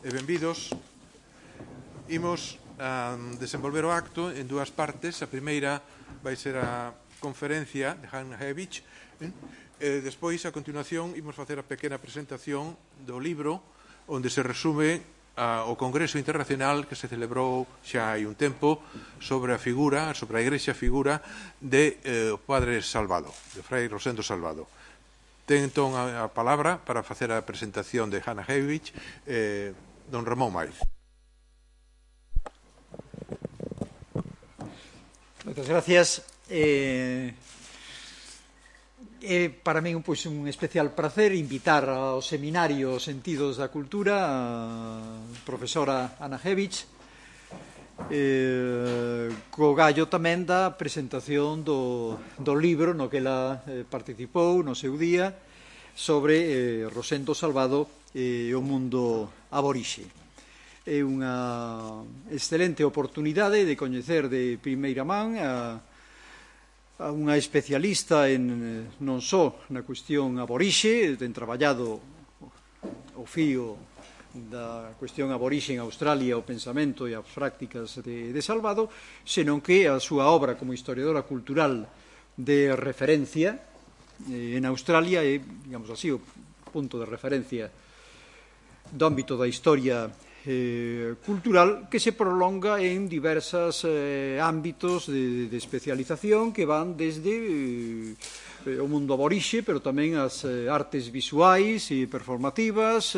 e benvidos. Imos desenvolver o acto en dúas partes. A primeira vai ser a conferencia de Hannah Hewitt. Despois, a continuación, imos facer a pequena presentación do libro onde se resume o Congreso Internacional que se celebrou xa hai un tempo sobre a figura, sobre a igrexa figura de Padre Salvado, de Fray Rosendo Salvado. Ten entón a palabra para facer a presentación de Hannah Hewitt don Ramón Maiz. Moitas gracias. Para min un especial prazer invitar ao seminario Sentidos da Cultura a profesora Hannah Hewitt, co gallo tamén da presentación do libro no que ela participou no seu día sobre Rosendo Salvado e o mundo aborixe. É unha excelente oportunidade de coñecer de primeira man a unha especialista non só na cuestión aborixe, ten traballado o fío da cuestión aborixe en Australia, o pensamento e as prácticas de Salvado, senón que a súa obra como historiadora cultural de referencia en Australia é, digamos así, o punto de referencia do ámbito da historia cultural que se prolonga en diversos ámbitos de especialización que van desde o mundo aborixe, pero tamén as artes visuais e performativas,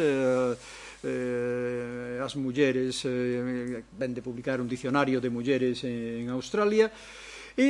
as mulleres, ven de publicar un dicionario de mulleres en Australia, e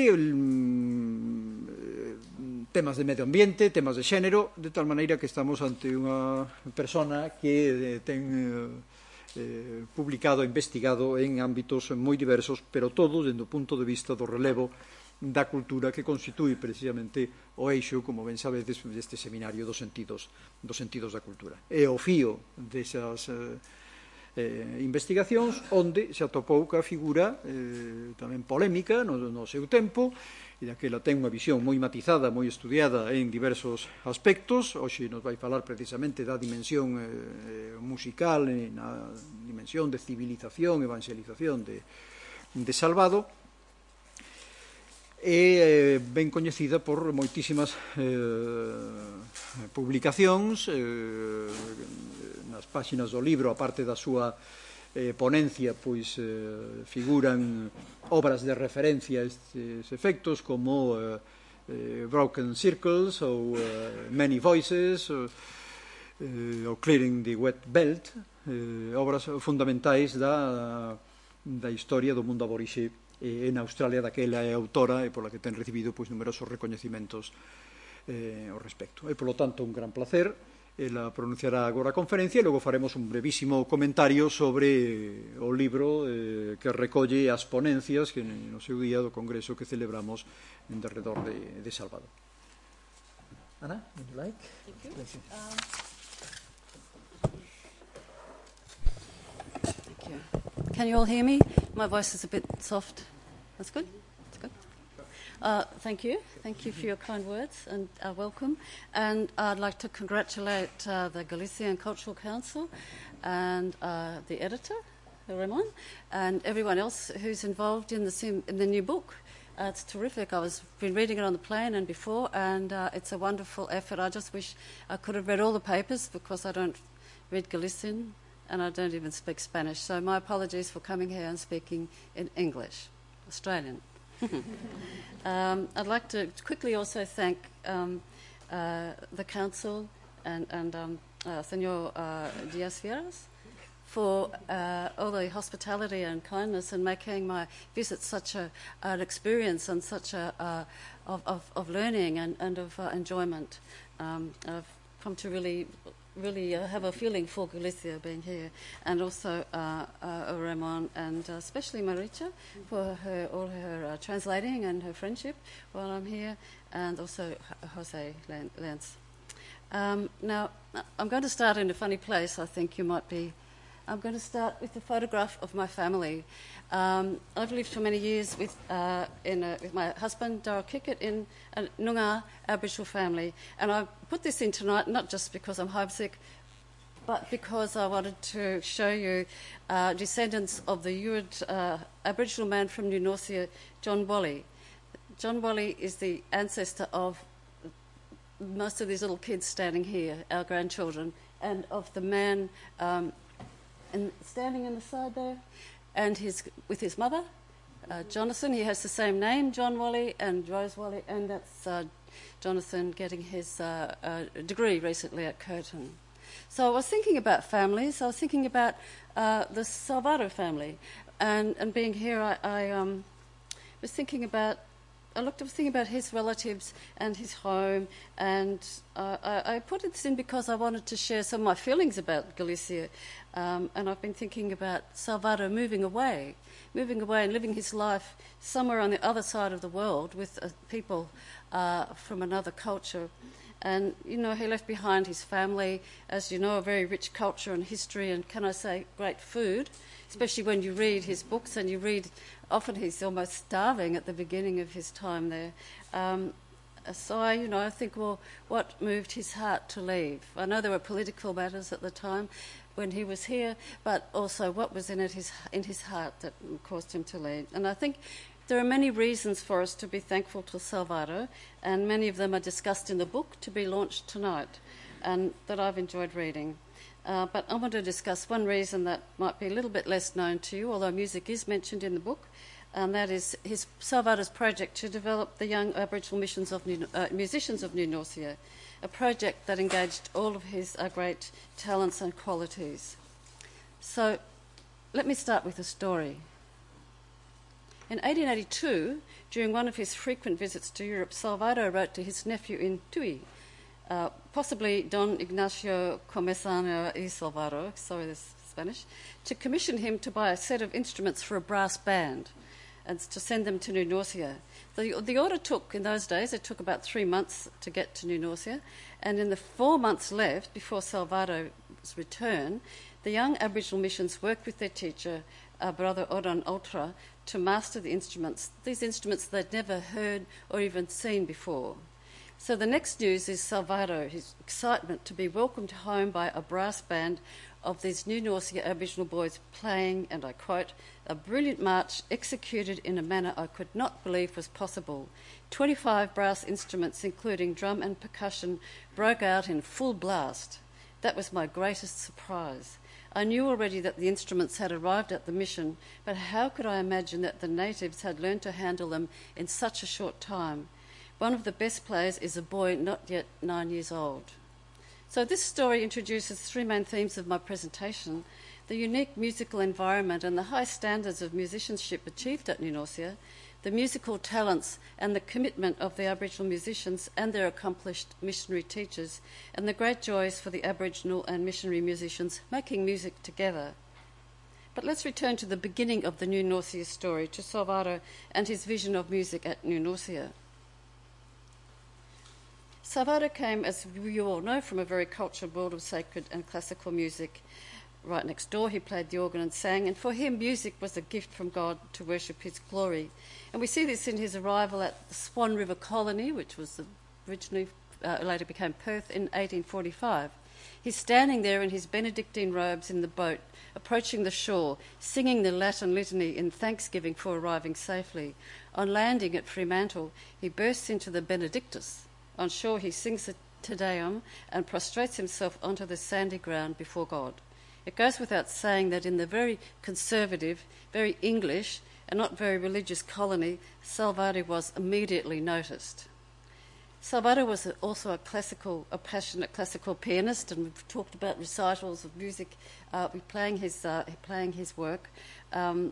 temas de medio ambiente, temas de xénero, de tal maneira que estamos ante unha persona que ten publicado e investigado en ámbitos moi diversos, pero todos dende o punto de vista do relevo da cultura que constitúe precisamente o eixo, como ben sabedes, deste seminario dos sentidos da cultura. E o fío desas investigacións onde se atopou ca figura tamén polémica no seu tempo, e daquela ten unha visión moi matizada, moi estudiada en diversos aspectos. Hoxe nos vai falar precisamente da dimensión musical, na dimensión de civilización, evangelización de Salvado, e ben coñecida por moitísimas publicacións nas páxinas do libro, aparte da súa ponencia, pois figuran obras de referencia a estes efectos como Broken Circles ou Many Voices ou Clearing the Wet Belt, obras fundamentais da historia do mundo aborixe en Australia, daquela é autora e pola que ten recibido numerosos recoñecimentos ao respecto. E, polo tanto, un gran placer. Ela pronunciará agora a conferencia e logo faremos un brevísimo comentario sobre o libro que recolle as ponencias que no seu día do congreso que celebramos en derredor de Salvado. Ana, would you like? Thank you. Thank you. Can you all hear me? My voice is a bit soft. That's good. Thank you. Thank you for your kind words and welcome. And I'd like to congratulate the Galician Cultural Council and the editor, Ramon, and everyone else who's involved in the new book. It's terrific. I've been reading it on the plane and before, and it's a wonderful effort. I just wish I could have read all the papers because I don't read Galician and I don't even speak Spanish. So my apologies for coming here and speaking in English, Australian. I'd like to quickly also thank the council and Senor Diaz-Fieras for all the hospitality and kindness and making my visit such an experience and such of learning and of enjoyment. I've come to really have a feeling for Galicia being here, and also Ramon and especially Maricha for all her translating and her friendship while I'm here, and also Jose Lance. Now, I'm going to start in a funny place. I think you might be. I'm going to start with a photograph of my family. I've lived for many years with my husband, Darryl Kickett, in a Noongar Aboriginal family. And I put this in tonight not just because I'm homesick, but because I wanted to show you descendants of the Yuin Aboriginal man from New Norcia, John Wally. John Wally is the ancestor of most of these little kids standing here, our grandchildren, and of the man standing in the side there, and with his mother, Jonathan. He has the same name, John Wally and Rose Wally, and that's Jonathan getting his degree recently at Curtin. So I was thinking about families. I was thinking about the Salvato family, and being here, I was thinking about. I was thinking about his relatives and his home, and I put this in because I wanted to share some of my feelings about Galicia, and I've been thinking about Salvato moving away and living his life somewhere on the other side of the world with people from another culture. And, you know, he left behind his family, as you know, a very rich culture and history, and can I say, great food, especially when you read his books and you read, often he's almost starving at the beginning of his time there. So I think, well, what moved his heart to leave? I know there were political matters at the time when he was here, but also what was in his heart that caused him to leave. And I think there are many reasons for us to be thankful to Salvato, and many of them are discussed in the book to be launched tonight, and that I've enjoyed reading. But I want to discuss one reason that might be a little bit less known to you, although music is mentioned in the book, and that is Salvato's project to develop the young Aboriginal musicians of New Norcia, a project that engaged all of his great talents and qualities. So let me start with a story. In 1882, during one of his frequent visits to Europe, Salvato wrote to his nephew in Tui, possibly Don Ignacio Comesano y Salvato, sorry this is Spanish, to commission him to buy a set of instruments for a brass band and to send them to New Norcia. The order took, in those days, it took about 3 months to get to New Norcia, and in the 4 months left before Salvato's return, the young Aboriginal missions worked with their teacher, Brother Oran Ultra, to master the instruments, these instruments they'd never heard or even seen before. So the next news is Salvato, his excitement to be welcomed home by a brass band of these New Norcia Aboriginal boys playing, and I quote, a brilliant march executed in a manner I could not believe was possible. 25 brass instruments, including drum and percussion, broke out in full blast. That was my greatest surprise. I knew already that the instruments had arrived at the mission, but how could I imagine that the natives had learned to handle them in such a short time? One of the best players is a boy not yet 9 years old. So this story introduces 3 main themes of my presentation: the unique musical environment and the high standards of musicianship achieved at New Norcia, the musical talents and the commitment of the Aboriginal musicians and their accomplished missionary teachers, and the great joys for the Aboriginal and missionary musicians making music together. But let's return to the beginning of the New Norcia story, to Salvato and his vision of music at New Norcia. Salvato came, as you all know, from a very cultured world of sacred and classical music. Right next door, he played the organ and sang, and for him, music was a gift from God to worship his glory. And we see this in his arrival at the Swan River Colony, which was originally later became Perth, in 1845. He's standing there in his Benedictine robes in the boat, approaching the shore, singing the Latin litany in thanksgiving for arriving safely. On landing at Fremantle, he bursts into the Benedictus. On shore, he sings the Te Deum and prostrates himself onto the sandy ground before God. It goes without saying that in the very conservative, very English, and not very religious colony, Salvato was immediately noticed. Salvato was also a passionate classical pianist, and we've talked about recitals of music, playing his work. And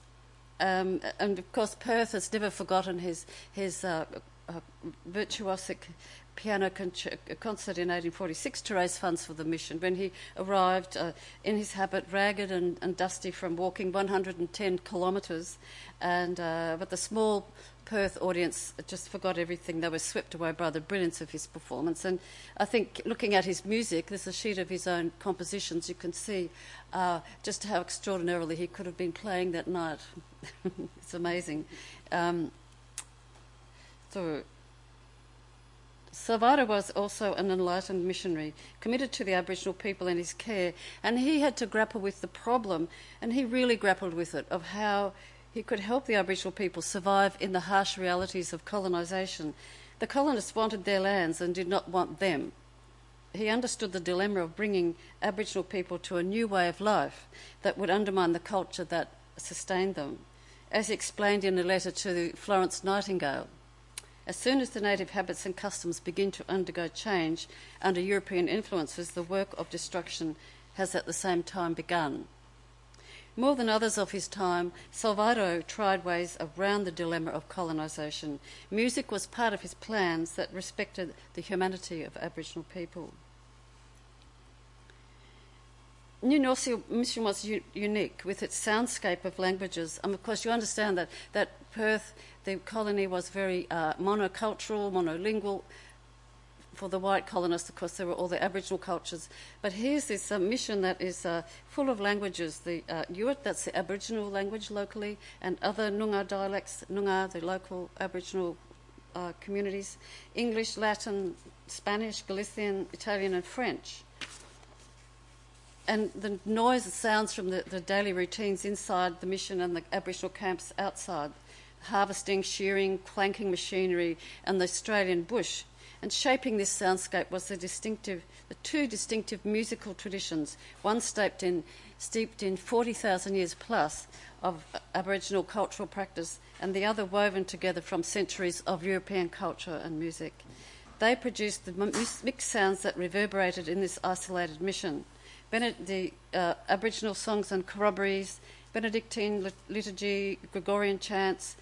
of course, Perth has never forgotten his virtuosic piano concert in 1846 to raise funds for the mission, when he arrived in his habit, ragged and dusty from walking 110 kilometres, and but the small Perth audience just forgot everything. They were swept away by the brilliance of his performance. And I think, looking at his music, there's a sheet of his own compositions, you can see just how extraordinarily he could have been playing that night. It's amazing. So Salvador was also an enlightened missionary, committed to the Aboriginal people and his care, and he had to grapple with the problem, and he really grappled with it, of how he could help the Aboriginal people survive in the harsh realities of colonisation. The colonists wanted their lands and did not want them. He understood the dilemma of bringing Aboriginal people to a new way of life that would undermine the culture that sustained them. As he explained in a letter to Florence Nightingale, as soon as the native habits and customs begin to undergo change under European influences, the work of destruction has at the same time begun. More than others of his time, Salvador tried ways around the dilemma of colonisation. Music was part of his plans that respected the humanity of Aboriginal people. New Norcia mission was unique with its soundscape of languages. Of course, you understand that Perth, the colony, was very monocultural, monolingual. For the white colonists, of course, there were all the Aboriginal cultures. But here's this mission that is full of languages. The Yuit, that's the Aboriginal language locally, and other Noongar dialects, Noongar, the local Aboriginal communities, English, Latin, Spanish, Galician, Italian and French. And the noise, the sounds from the daily routines inside the mission and the Aboriginal camps outside, harvesting, shearing, clanking machinery and the Australian bush. And shaping this soundscape was the two distinctive musical traditions, one steeped in 40,000 years plus of Aboriginal cultural practice, and the other woven together from centuries of European culture and music. They produced the mixed sounds that reverberated in this isolated mission. The Aboriginal songs and corroborees, Benedictine liturgy, Gregorian chants,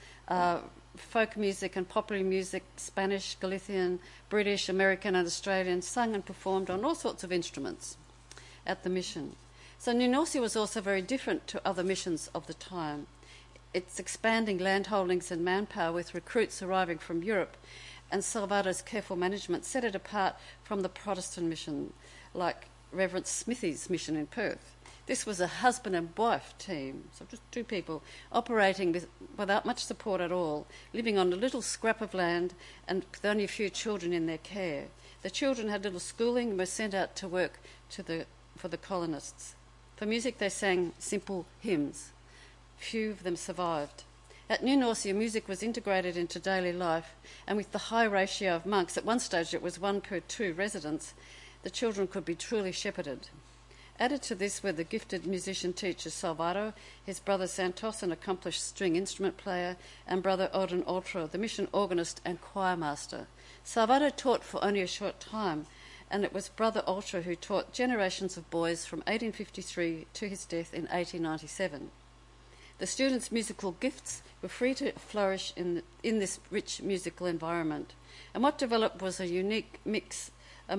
folk music and popular music, Spanish, Galician, British, American and Australian, sung and performed on all sorts of instruments at the mission. So New Norcia was also very different to other missions of the time. Its expanding landholdings and manpower with recruits arriving from Europe and Salvador's careful management set it apart from the Protestant mission, like Reverend Smithy's mission in Perth. This was a husband and wife team, so just two people, operating without much support at all, living on a little scrap of land and with only a few children in their care. The children had little schooling and were sent out to work for the colonists. For music they sang simple hymns. Few of them survived. At New Norcia, music was integrated into daily life, and with the high ratio of monks, at one stage it was 1 per 2 residents, the children could be truly shepherded. Added to this were the gifted musician teacher Salvador, his brother Santos, an accomplished string instrument player, and brother Odin Ultra, the mission organist and choir master. Salvador taught for only a short time, and it was brother Ultra who taught generations of boys from 1853 to his death in 1897. The students' musical gifts were free to flourish in this rich musical environment, and what developed was a unique mix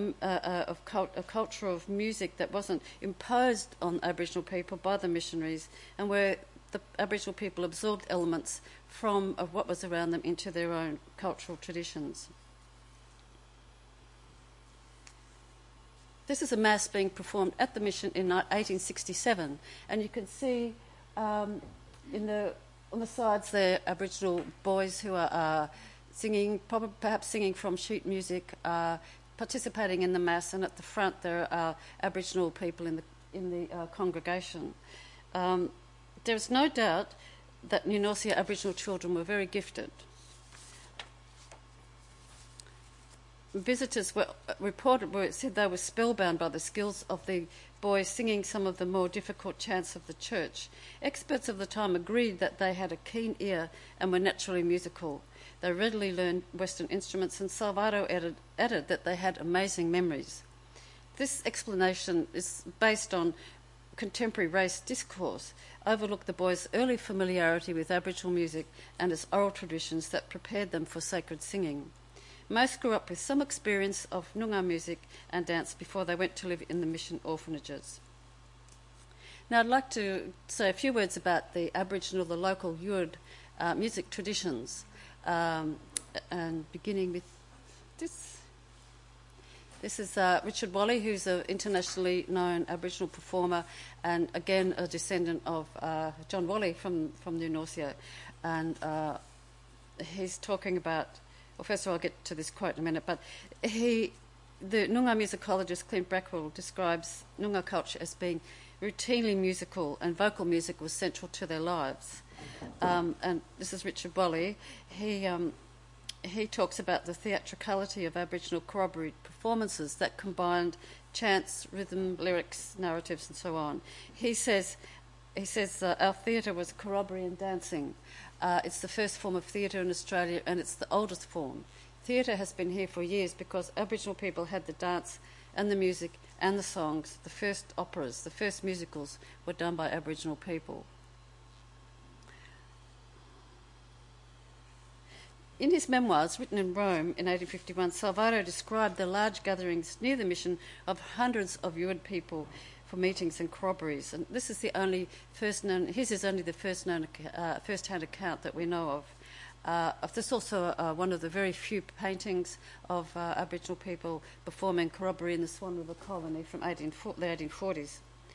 a culture of music that wasn't imposed on Aboriginal people by the missionaries, and where the Aboriginal people absorbed elements from what was around them into their own cultural traditions. This is a mass being performed at the mission in 1867, and you can see on the sides there Aboriginal boys who are singing, perhaps singing from sheet music, participating in the mass, and at the front there are Aboriginal people in the congregation. There is no doubt that New Norcia Aboriginal children were very gifted. Visitors said they were spellbound by the skills of the boys singing some of the more difficult chants of the church. Experts of the time agreed that they had a keen ear and were naturally musical. They readily learned Western instruments, and Salvador added that they had amazing memories. This explanation is based on contemporary race discourse, overlooked the boys' early familiarity with Aboriginal music and its oral traditions that prepared them for sacred singing. Most grew up with some experience of Noongar music and dance before they went to live in the mission orphanages. Now I'd like to say a few words about the Aboriginal, the local Yuid music traditions. And beginning with this. This is Richard Wally, who's an internationally known Aboriginal performer, and again a descendant of John Wally from New Norcia. And he's talking about well, first of all, I'll get to this quote in a minute, but the Noongar musicologist Clint Blackwell describes Noongar culture as being routinely musical, and vocal music was central to their lives. And this is Richard Bolley. He talks about the theatricality of Aboriginal corroboree performances that combined chants, rhythm, lyrics, narratives, and so on. He says our theatre was corroboree and dancing. It's the first form of theatre in Australia, and it's the oldest form. Theatre has been here for years because Aboriginal people had the dance and the music and the songs. The first operas, the first musicals were done by Aboriginal people. In his memoirs, written in Rome in 1851, Salvador described the large gatherings near the mission of hundreds of Yuin people for meetings and corroborees. And this is the only his is only the first-hand account that we know of. There's also one of the very few paintings of Aboriginal people performing corroboree in the Swan River colony from the 1840s.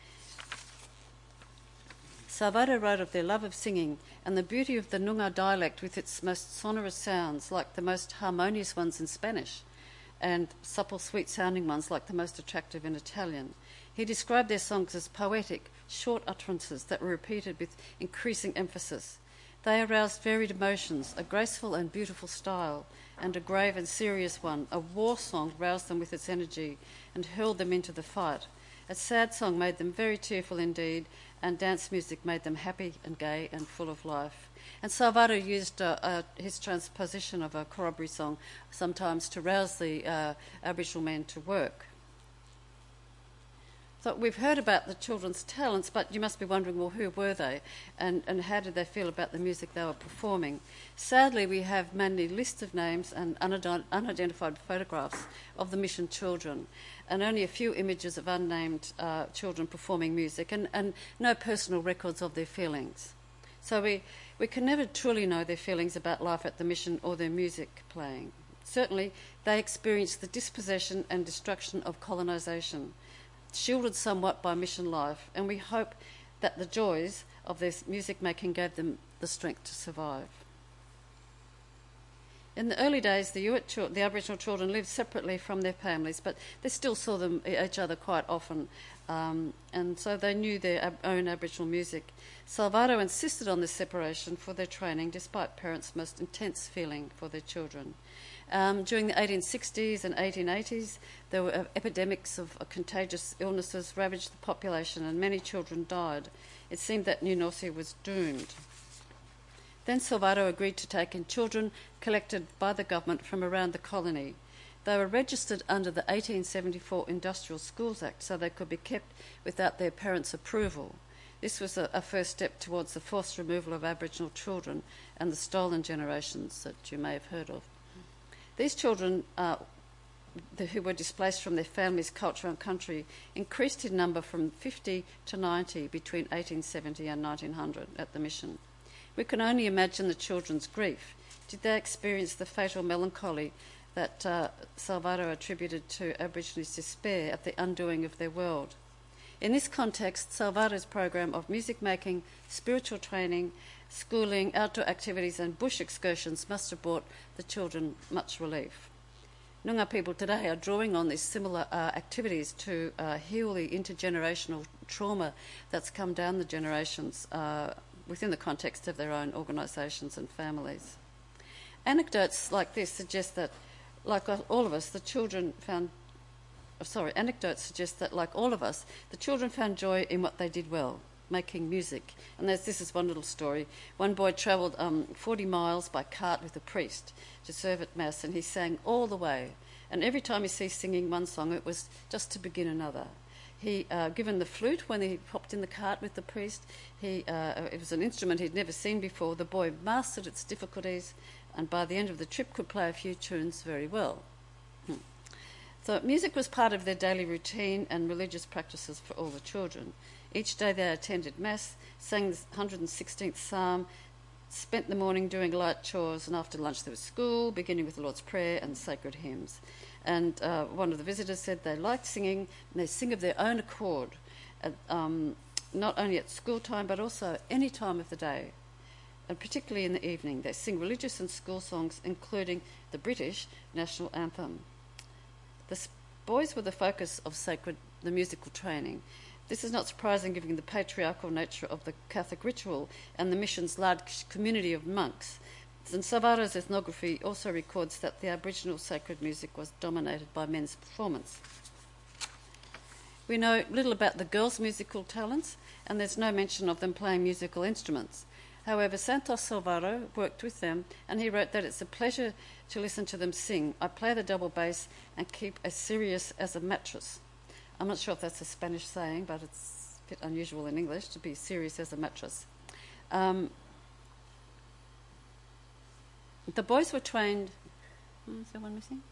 Salvador wrote of their love of singing and the beauty of the Noongar dialect with its most sonorous sounds, like the most harmonious ones in Spanish, and supple, sweet-sounding ones like the most attractive in Italian. He described their songs as poetic, short utterances that were repeated with increasing emphasis. They aroused varied emotions, a graceful and beautiful style, and a grave and serious one. A war song roused them with its energy and hurled them into the fight. A sad song made them very tearful indeed, and dance music made them happy and gay and full of life. And Salvador used his transposition of a corroboree song sometimes to rouse the Aboriginal men to work. So we've heard about the children's talents, but you must be wondering, well, who were they? And how did they feel about the music they were performing? Sadly, we have mainly lists of names and unidentified photographs of the mission children, and only a few images of unnamed children performing music, and no personal records of their feelings. So we can never truly know their feelings about life at the mission or their music playing. Certainly, they experienced the dispossession and destruction of colonisation, shielded somewhat by mission life, and we hope that the joys of their music making gave them the strength to survive. In the early days, the Aboriginal children lived separately from their families, but they still saw each other quite often, and so they knew their own Aboriginal music. Salvador insisted on this separation for their training, despite parents' most intense feeling for their children. During the 1860s and 1880s, there were epidemics of contagious illnesses ravaged the population, and many children died. It seemed that New Norcia was doomed. Then Salvador agreed to take in children collected by the government from around the colony. They were registered under the 1874 Industrial Schools Act, so they could be kept without their parents' approval. This was a first step towards the forced removal of Aboriginal children and the stolen generations that you may have heard of. These children, who were displaced from their families, culture and country, increased in number from 50 to 90 between 1870 and 1900 at the mission. We can only imagine the children's grief. Did they experience the fatal melancholy that Salvador attributed to Aborigines' despair at the undoing of their world? In this context, Salvador's program of music making, spiritual training, schooling, outdoor activities and bush excursions must have brought the children much relief. Noongar people today are drawing on these similar activities to heal the intergenerational trauma that's come down the generations within the context of their own organisations and families. Anecdotes like this suggest that, like all of us, the children found joy in what they did well, making music. And this is one little story. One boy travelled 40 miles by cart with a priest to serve at Mass, and he sang all the way. And every time he ceased singing one song, it was just to begin another. He, given the flute when he hopped in the cart with the priest, it was an instrument he'd never seen before. The boy mastered its difficulties, and by the end of the trip could play a few tunes very well. So music was part of their daily routine and religious practices for all the children. Each day they attended Mass, sang the 116th Psalm, spent the morning doing light chores, and after lunch there was school, beginning with the Lord's Prayer and sacred hymns. And one of the visitors said they liked singing, and they sing of their own accord, not only at school time but also any time of the day. and particularly in the evening. They sing religious and school songs, including the British national anthem. The boys were the focus of the musical training. This is not surprising given the patriarchal nature of the Catholic ritual and the mission's large community of monks. And Salvato's ethnography also records that the Aboriginal sacred music was dominated by men's performance. We know little about the girls' musical talents, and there's no mention of them playing musical instruments. However, Santos Salvato worked with them, and he wrote that it's a pleasure to listen to them sing. I play the double bass and keep as serious as a mattress. I'm not sure if that's a Spanish saying, but it's a bit unusual in English to be serious as a mattress. The boys were trained... Is there one missing?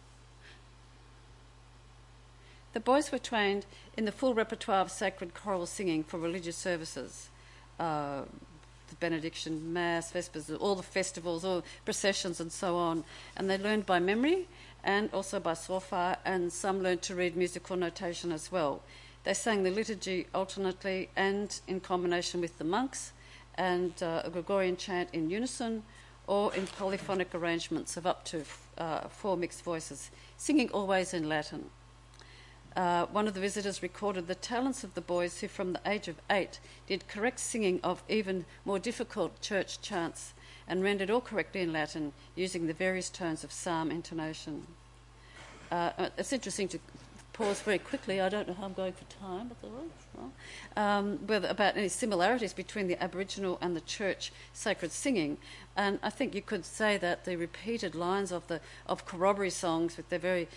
The boys were trained in the full repertoire of sacred choral singing for religious services. The benediction, Mass, Vespers, all the festivals, all processions and so on. And they learned by memory and also by solfa, and some learned to read musical notation as well. They sang the liturgy alternately and in combination with the monks, and a Gregorian chant in unison or in polyphonic arrangements of up to 4 mixed voices, singing always in Latin. One of the visitors recorded the talents of the boys who from the age of 8 did correct singing of even more difficult church chants and rendered all correctly in Latin using the various tones of psalm intonation. It's interesting to pause very quickly. I don't know how I'm going for time, but whether about any similarities between the Aboriginal and the church sacred singing. And I think you could say that the repeated lines of corroboree songs with their very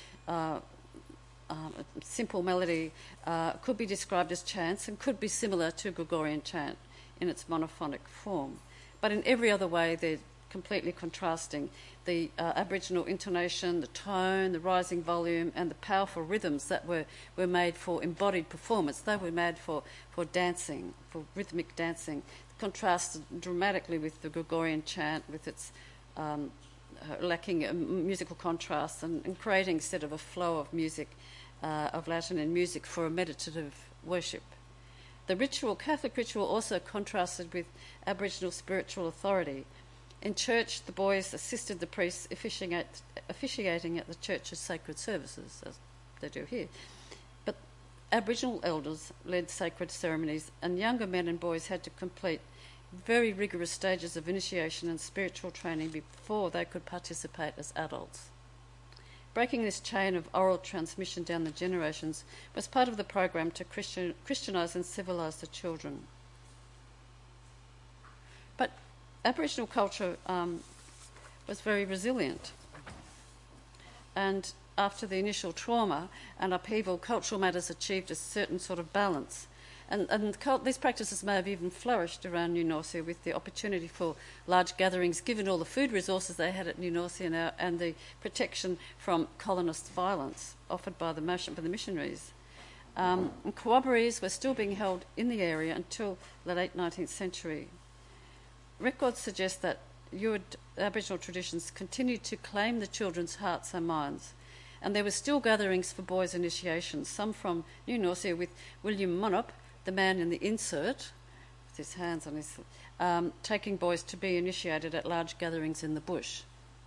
simple melody could be described as chants and could be similar to Gregorian chant in its monophonic form. But in every other way, they're completely contrasting. The Aboriginal intonation, the tone, the rising volume, and the powerful rhythms that were made for embodied performance. They were made for dancing, for rhythmic dancing, contrasted dramatically with the Gregorian chant, with its lacking musical contrast and creating instead of a flow of music, of Latin and music for a meditative worship. The Catholic ritual also contrasted with Aboriginal spiritual authority. In church, the boys assisted the priests officiating at the church's sacred services, as they do here. But Aboriginal elders led sacred ceremonies, and younger men and boys had to complete very rigorous stages of initiation and spiritual training before they could participate as adults. Breaking this chain of oral transmission down the generations was part of the program to Christianise and civilise the children. But Aboriginal culture was very resilient, and after the initial trauma and upheaval, cultural matters achieved a certain sort of balance. And these practices may have even flourished around New Norcia with the opportunity for large gatherings, given all the food resources they had at New Norcia now and the protection from colonist violence offered by the missionaries. And corroborees were still being held in the area until the late 19th century. Records suggest that Aboriginal traditions continued to claim the children's hearts and minds. And there were still gatherings for boys' initiations, some from New Norcia with William Monop, the man in the insert, with his hands on his... taking boys to be initiated at large gatherings in the bush.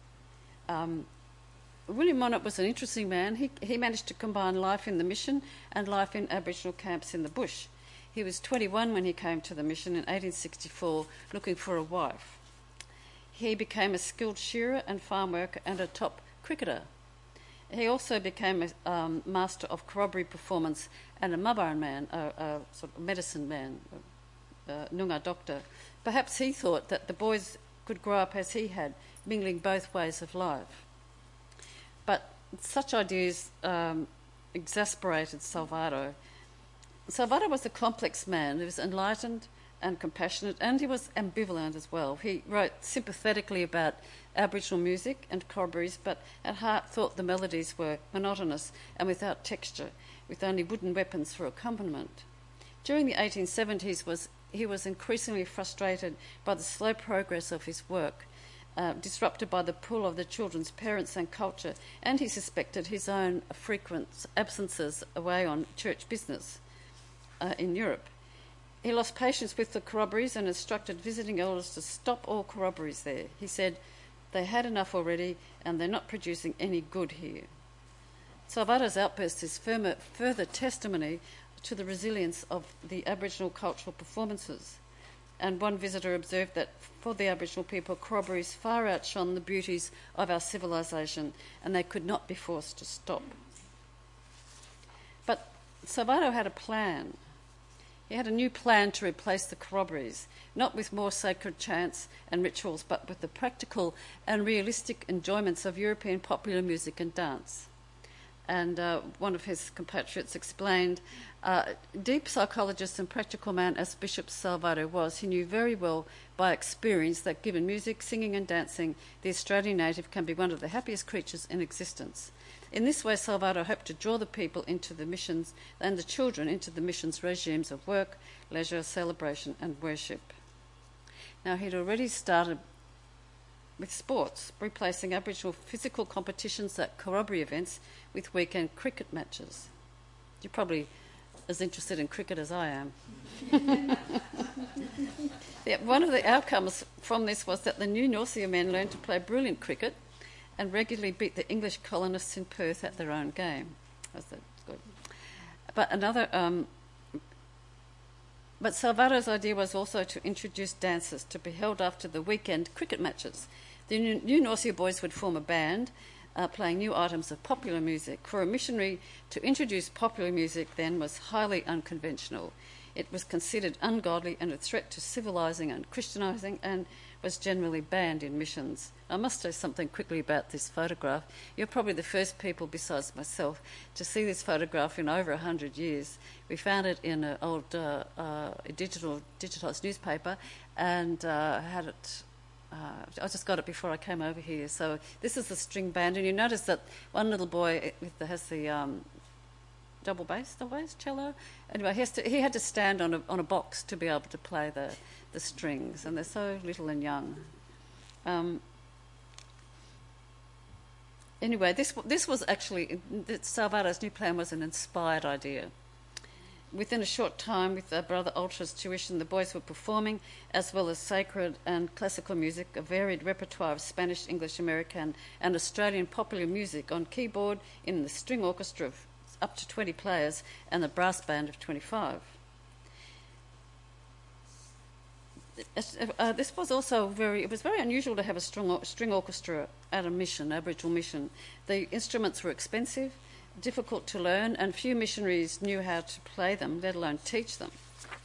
William Monop was an interesting man. He managed to combine life in the mission and life in Aboriginal camps in the bush. He was 21 when he came to the mission in 1864 looking for a wife. He became a skilled shearer and farm worker and a top cricketer. He also became a master of corroboree performance and a mabaran man, a sort of medicine man, Noongar doctor. Perhaps he thought that the boys could grow up as he had, mingling both ways of life. But such ideas exasperated Salvato. Salvato was a complex man. He was enlightened and compassionate, and he was ambivalent as well. He wrote sympathetically about Aboriginal music and corroborees, but at heart thought the melodies were monotonous and without texture, with only wooden weapons for accompaniment. During the 1870s, he was increasingly frustrated by the slow progress of his work, disrupted by the pull of the children's parents and culture, and he suspected his own frequent absences away on church business in Europe. He lost patience with the corroborees and instructed visiting elders to stop all corroborees there. He said, they had enough already and they're not producing any good here. Salvatore's outburst is further testimony to the resilience of the Aboriginal cultural performances. And one visitor observed that for the Aboriginal people, corroborees far outshone the beauties of our civilisation and they could not be forced to stop. But Salvatore had a plan. He had a new plan to replace the corroborees, not with more sacred chants and rituals, but with the practical and realistic enjoyments of European popular music and dance. And one of his compatriots explained, deep psychologist and practical man as Bishop Salvatore was, he knew very well by experience that given music, singing and dancing, the Australian native can be one of the happiest creatures in existence. In this way, Salvatore hoped to draw the people into the missions and the children into the missions regimes of work, leisure, celebration and worship. Now, he'd already started with sports, replacing Aboriginal physical competitions at corroboree events with weekend cricket matches. You're probably as interested in cricket as I am. One of the outcomes from this was that the New Norcia men learned to play brilliant cricket and regularly beat the English colonists in Perth at their own game. That's good. But Salvatore's idea was also to introduce dances to be held after the weekend cricket matches. The New Norcia boys would form a band playing new items of popular music. For a missionary to introduce popular music then was highly unconventional. It was considered ungodly and a threat to civilising and Christianising and was generally banned in missions. I must say something quickly about this photograph. You're probably the first people besides myself to see this photograph in over 100 years. We found it in an old digitised newspaper and had it. I just got it before I came over here. So this is the string band, and you notice that one little boy has the double bass, cello. Anyway, he had to stand on a box to be able to play the strings, and they're so little and young. Anyway, this was actually Salvatore's new plan was an inspired idea. Within a short time, with Brother Ultra's tuition, the boys were performing, as well as sacred and classical music, a varied repertoire of Spanish, English, American and Australian popular music on keyboard in the string orchestra of up to 20 players and the brass band of 25. This was also it was very unusual to have a string orchestra at a mission, Aboriginal mission. The instruments were expensive, difficult to learn, and few missionaries knew how to play them, let alone teach them.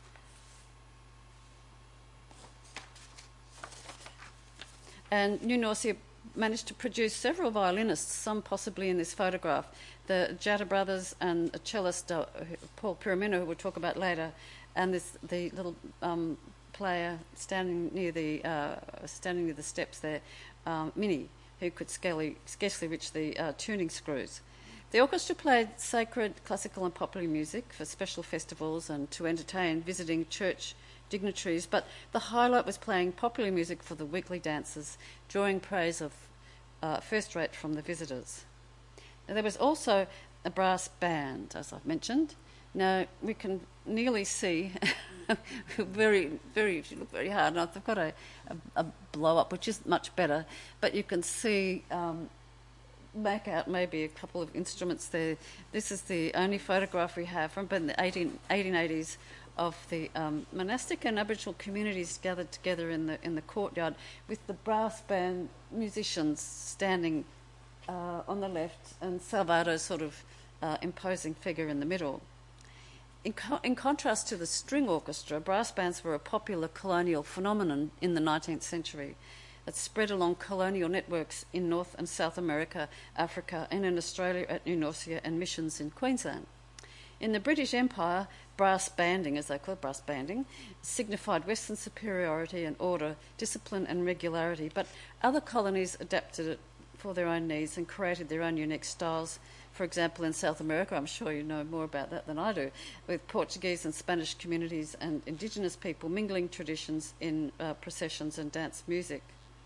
And New Norcia managed to produce several violinists, some possibly in this photograph, the Jatta brothers and a cellist, Paul Piramino, who we'll talk about later, and the little player standing near the steps there, Minnie, who could scarcely reach the tuning screws. The orchestra played sacred, classical and popular music for special festivals and to entertain visiting church dignitaries, but the highlight was playing popular music for the weekly dances, drawing praise of first rate from the visitors. Now, there was also a brass band, as I've mentioned. Now, we can nearly see, if you look very hard, and I've got a blow-up, which isn't much better, but you can see make out maybe a couple of instruments there. This is the only photograph we have from the 1880s of the monastic and Aboriginal communities gathered together in the courtyard with the brass band musicians standing on the left and Salvatore's sort of imposing figure in the middle. In contrast to the string orchestra, brass bands were a popular colonial phenomenon in the 19th century that spread along colonial networks in North and South America, Africa, and in Australia at New Norcia and missions in Queensland. In the British Empire, brass banding, as they call it, brass banding, signified Western superiority and order, discipline and regularity, but other colonies adapted it for their own needs and created their own unique styles. For example, in South America, I'm sure you know more about that than I do, with Portuguese and Spanish communities and Indigenous people mingling traditions in processions and dance music.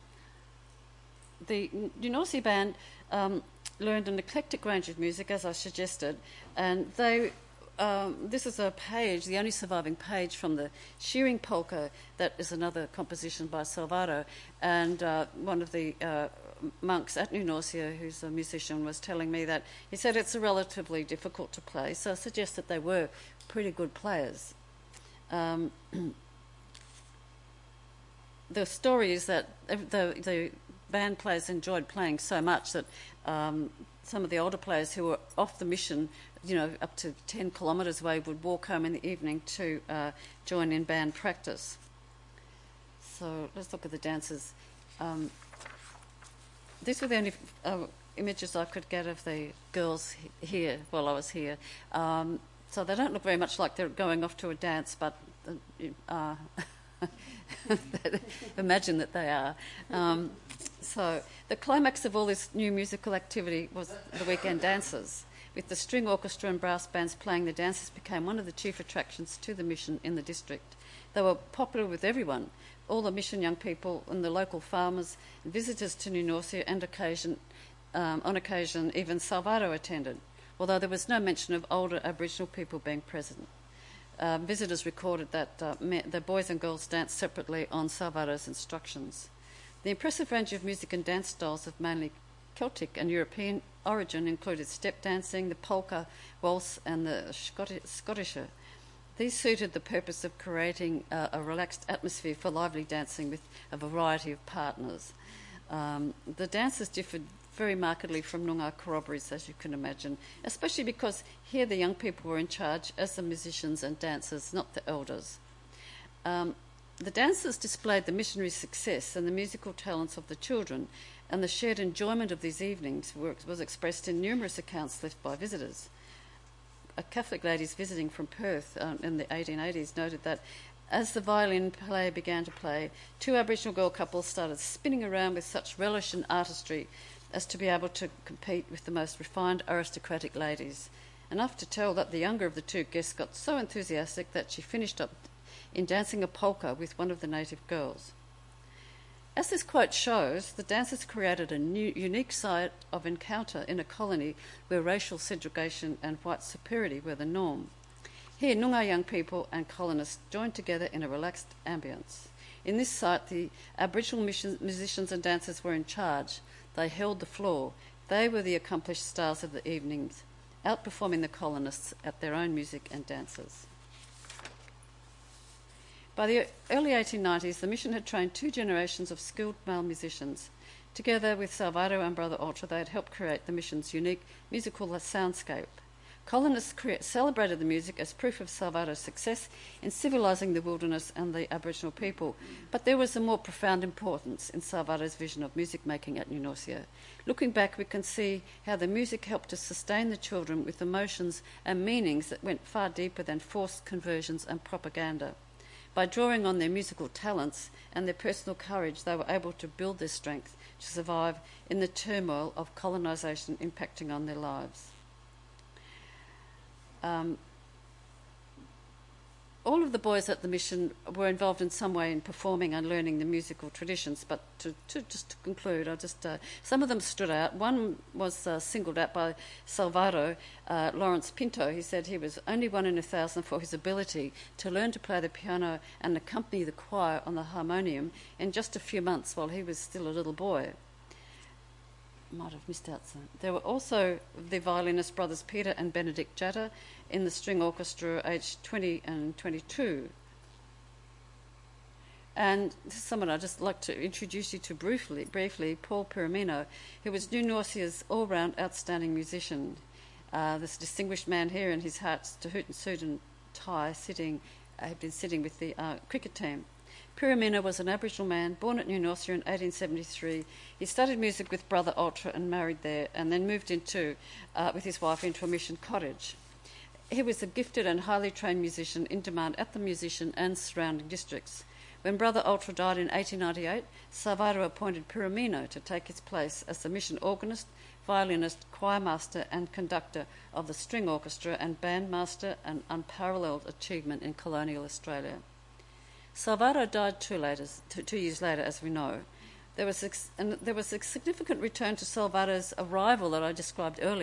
The New Norcia band learned an eclectic range of music, as I suggested, and they this is a page, the only surviving page from the Shearing Polka. That is another composition by Salvato. And one of the monks at New Norcia, who's a musician, was telling me that he said it's relatively difficult to play, so I suggest that they were pretty good players. The story is that the band players enjoyed playing so much that some of the older players who were off the mission, up to 10 kilometres away, would walk home in the evening to join in band practice. So let's look at the dances. These were the only images I could get of the girls here while I was here. So they don't look very much like they're going off to a dance, but imagine that they are. So the climax of all this new musical activity was the weekend dances. With the string orchestra and brass bands playing, the dances became one of the chief attractions to the mission in the district. They were popular with everyone, all the mission young people and the local farmers, and visitors to New Norcia, and on occasion even Salvato attended, although there was no mention of older Aboriginal people being present. Visitors recorded that the boys and girls danced separately on Salvato's instructions. The impressive range of music and dance styles of mainly Celtic and European origin included step dancing, the polka, waltz and the Schottische. These suited the purpose of creating a relaxed atmosphere for lively dancing with a variety of partners. The dances differed very markedly from Noongar corroborees, as you can imagine, especially because here the young people were in charge as the musicians and dancers, not the elders. The dancers displayed the missionary success and the musical talents of the children, and the shared enjoyment of these evenings was expressed in numerous accounts left by visitors. Catholic ladies visiting from Perth in the 1880s noted that as the violin player began to play, two Aboriginal girl couples started spinning around with such relish and artistry as to be able to compete with the most refined aristocratic ladies. Enough to tell that the younger of the two guests got so enthusiastic that she finished up in dancing a polka with one of the native girls. As this quote shows, the dancers created a unique site of encounter in a colony where racial segregation and white superiority were the norm. Here, Noongar young people and colonists joined together in a relaxed ambience. In this site, the Aboriginal musicians and dancers were in charge. They held the floor. They were the accomplished stars of the evenings, outperforming the colonists at their own music and dances. By the early 1890s, the mission had trained two generations of skilled male musicians. Together with Salvato and Brother Ultra, they had helped create the mission's unique musical soundscape. Colonists celebrated the music as proof of Salvato's success in civilising the wilderness and the Aboriginal people, but there was a more profound importance in Salvato's vision of music making at New Norcia. Looking back, we can see how the music helped to sustain the children with emotions and meanings that went far deeper than forced conversions and propaganda. By drawing on their musical talents and their personal courage, they were able to build their strength to survive in the turmoil of colonisation impacting on their lives. All of the boys at the mission were involved in some way in performing and learning the musical traditions, but to conclude, some of them stood out. One was singled out by Salvato, Lawrence Pinto. He said he was only 1 in 1,000 for his ability to learn to play the piano and accompany the choir on the harmonium in just a few months while he was still a little boy. Might have missed out some. There were also the violinist brothers Peter and Benedict Jatta in the string orchestra, aged 20 and 22. And this is someone I'd just like to introduce you to briefly, Paul Piramino, who was New Norcia's all-round outstanding musician. This distinguished man here in his hat's Tahoot and suit and tie, had been sitting with the cricket team. Piramino was an Aboriginal man born at New Norcia in 1873. He studied music with Brother Ultra and married there, and then moved with his wife into a mission cottage. He was a gifted and highly trained musician in demand at the Musician and surrounding districts. When Brother Ultra died in 1898, Salvato appointed Piramino to take his place as the mission organist, violinist, choir master and conductor of the string orchestra and bandmaster, an unparalleled achievement in colonial Australia. Salvato died 2 years later, as we know. There was a significant return to Salvato's arrival that I described earlier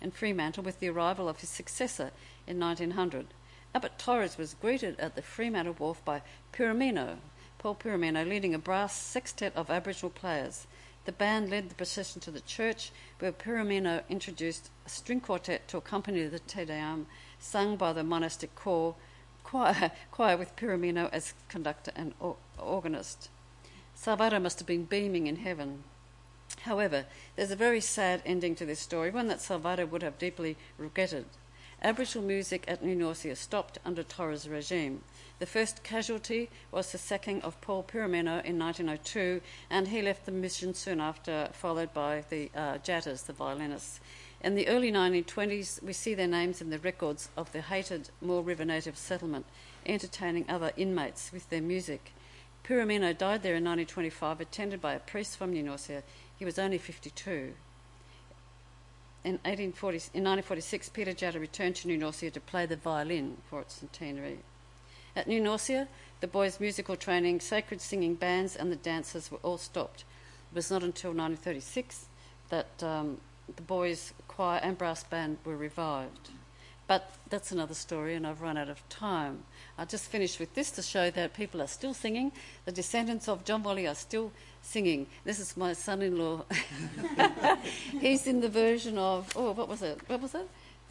in Fremantle with the arrival of his successor in 1900. Abbot Torres was greeted at the Fremantle Wharf by Paul Piramino, leading a brass sextet of Aboriginal players. The band led the procession to the church, where Piramino introduced a string quartet to accompany the Te Deum, sung by the monastic choir with Piramino as conductor and organist. Salvador must have been beaming in heaven. However, there's a very sad ending to this story, one that Salvador would have deeply regretted. Aboriginal music at New Norcia stopped under Torres' regime. The first casualty was the sacking of Paul Piramino in 1902, and he left the mission soon after, followed by the Jattas, the violinists. In the early 1920s, we see their names in the records of the hated Moore River Native settlement, entertaining other inmates with their music. Piramino died there in 1925, attended by a priest from New Norcia. He was only 52. In 1946, Peter Jatta returned to New Norcia to play the violin for its centenary. At New Norcia, the boys' musical training, sacred singing bands and the dancers were all stopped. It was not until 1936 that the boys' choir and brass band were revived. But that's another story, and I've run out of time. I'll just finish with this to show that people are still singing. The descendants of John Volley are still singing. This is my son-in-law. He's in the version of, what was it? Operación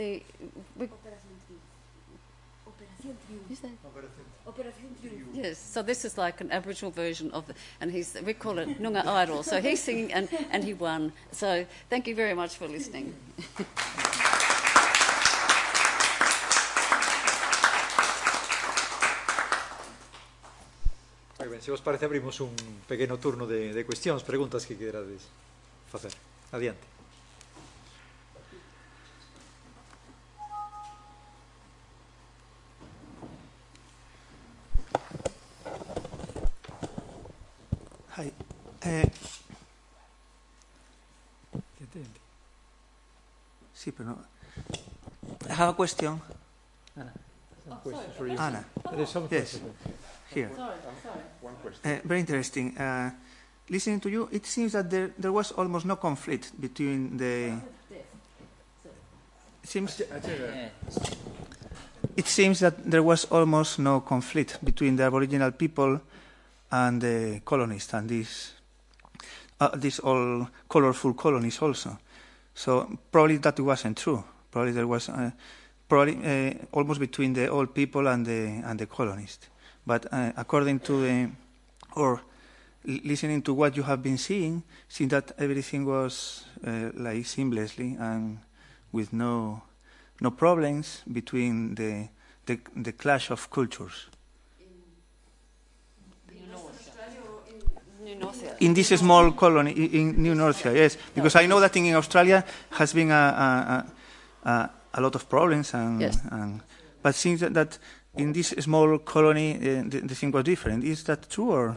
Triunfo. Yes, so this is like an Aboriginal version of and we call it Noongar Idol. So he's singing and he won. So thank you very much for listening. Moi ben, se vos parece abrimos un pequeno turno de cuestións, preguntas que querades facer. Adiante. Hi. Sí, pero no. I have a question. Anna. Yes. Here. One question. Very interesting. Listening to you, it seems that there was almost no conflict between the. It seems that there was almost no conflict between the Aboriginal people and the colonists and these all colorful colonies also. So probably that wasn't true. Probably there was almost between the old people and the colonists. But according to listening to what you have been seeing, seems that everything was like seamlessly and with no problems between the clash of cultures. In this small colony in New Norcia, yes, because I know that in Australia has been a lot of problems, but seems that in this small colony the thing was different. Is that true or?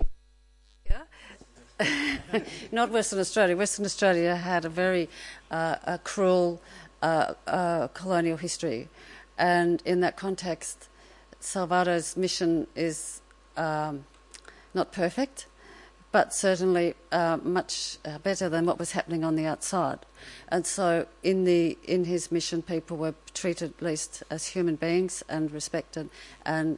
Yeah, not Western Australia. Western Australia had a very cruel colonial history, and in that context, Salvador's mission is not perfect, but certainly much better than what was happening on the outside. And so in his mission, people were treated at least as human beings and respected and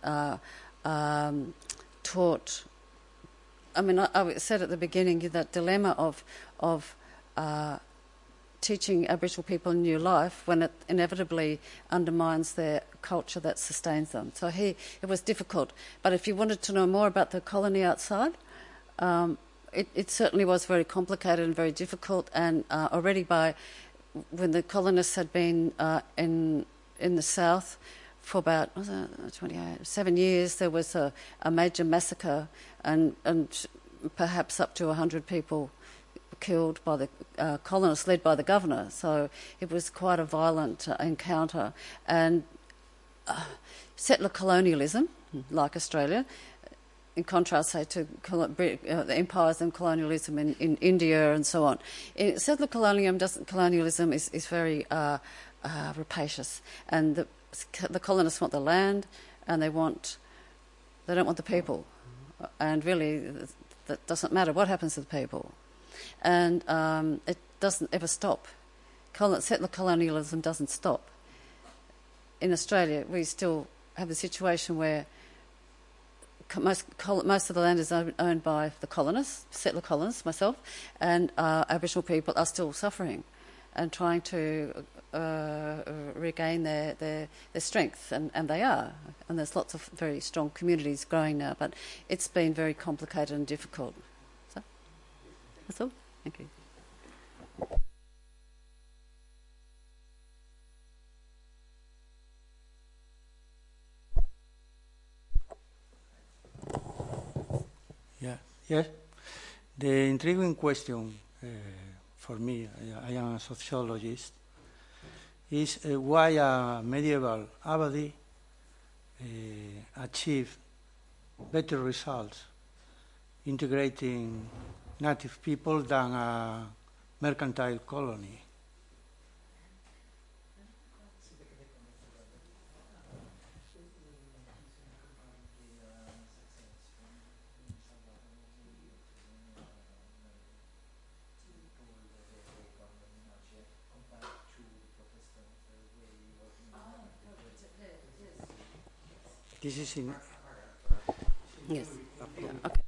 taught. I mean, I said at the beginning that dilemma of teaching Aboriginal people new life when it inevitably undermines their culture that sustains them. So it was difficult. But if you wanted to know more about the colony outside, it certainly was very complicated and very difficult, and already when the colonists had been in the south for about 7 years, there was a major massacre and perhaps up to 100 people killed by the colonists, led by the governor. So it was quite a violent encounter. And settler colonialism, like Australia, in contrast, say, to the empires and colonialism in India and so on. Settler colonialism is very rapacious, and the colonists want the land, and they don't want the people, and really that doesn't matter what happens to the people, and it doesn't ever stop. settler colonialism doesn't stop. In Australia, we still have a situation where most of the land is owned by the colonists, settler colonists, myself, and Aboriginal people are still suffering and trying to regain their strength, and they are. And there's lots of very strong communities growing now, but it's been very complicated and difficult. So, that's all. Thank you. Yes. The intriguing question for me, I am a sociologist, is why a medieval abbey achieved better results integrating native people than a mercantile colony. This is in... Yes. Yeah, okay.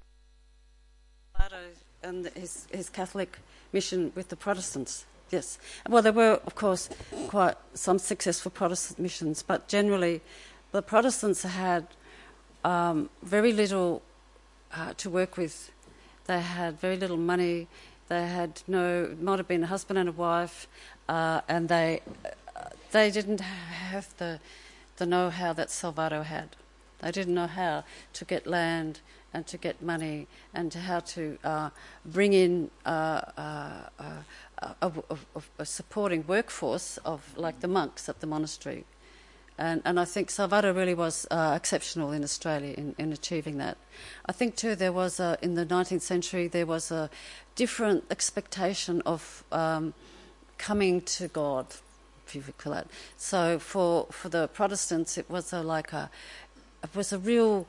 And his Catholic mission with the Protestants, yes. Well, there were, of course, quite some successful Protestant missions, but generally the Protestants had very little to work with. They had very little money. They had might have been a husband and a wife, and they didn't have the know-how that Salvato had. They didn't know how to get land and to get money and to how to bring in a supporting workforce of like the monks at the monastery. And I think Salvato really was exceptional in Australia in achieving that. I think too there was in the 19th century there was a different expectation of coming to God, if you call it. So for the Protestants it was a real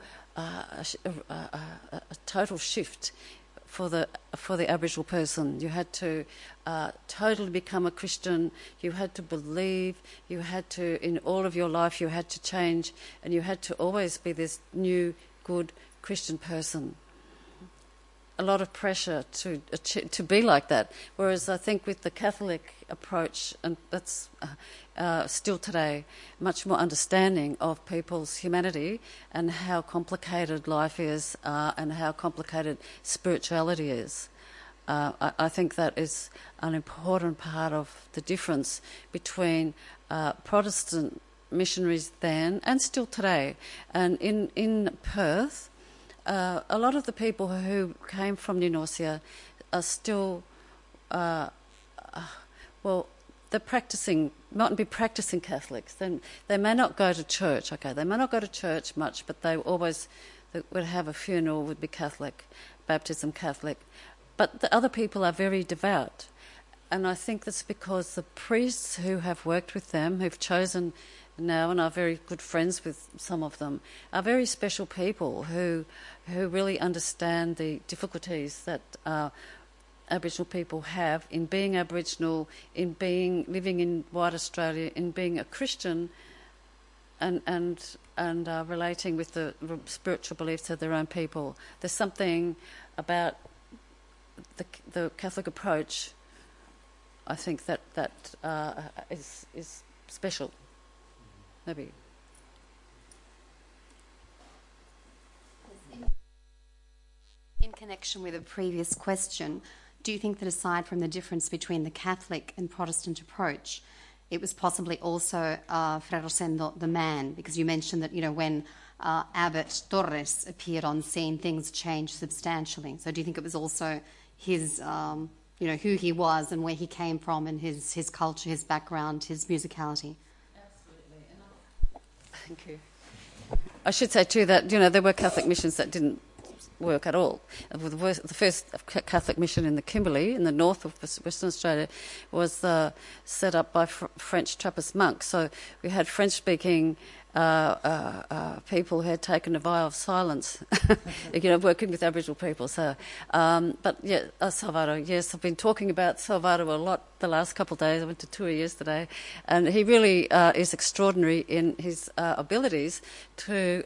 a total shift for the Aboriginal person. You had to totally become a Christian. You had to believe. You had to, in all of your life, you had to change, and you had to always be this new, good Christian person. A lot of pressure to be like that. Whereas I think with the Catholic approach, and that's still today, much more understanding of people's humanity and how complicated life is and how complicated spirituality is. I think that is an important part of the difference between Protestant missionaries then and still today. And in Perth, a lot of the people who came from New Norcia are still, they're mightn't be practicing Catholics. Then they may not go to church. Okay, they may not go to church much, but they would have a funeral, would be Catholic, baptism Catholic. But the other people are very devout, and I think that's because the priests who have worked with them, who've chosen now and are very good friends with some of them, are very special people who really understand the difficulties that Aboriginal people have in being Aboriginal, in living in white Australia, in being a Christian, and relating with the spiritual beliefs of their own people. There's something about the Catholic approach, I think that is special. Maybe. In connection with a previous question, do you think that aside from the difference between the Catholic and Protestant approach, it was possibly also Fray Rosendo the man? Because you mentioned that, when Abbot Torres appeared on scene, things changed substantially. So do you think it was also his, who he was and where he came from and his culture, his background, his musicality? Absolutely. Thank you. I should say too that, there were Catholic missions that didn't work at all. The first Catholic mission in the Kimberley, in the north of Western Australia, was set up by French Trappist monks. So we had French-speaking people who had taken a vow of silence, working with Aboriginal people. So, but yeah, Salvador, yes, I've been talking about Salvador a lot the last couple of days. I went to tour yesterday, and he really is extraordinary in his abilities to